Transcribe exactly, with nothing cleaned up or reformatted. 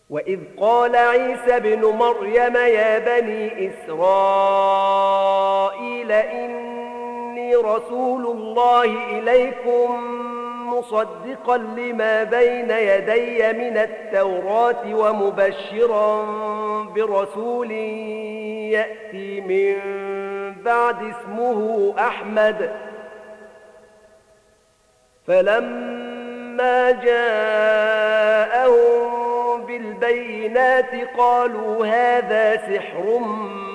وإذ قال عيسى ابن مريم يا بني إسرائيل إني رسول الله إليكم مصدقا لما بين يدي من التوراة ومبشرا برسول يأتي من بعد اسمه أحمد. فلما جاءهم بالبينات قالوا هذا سحر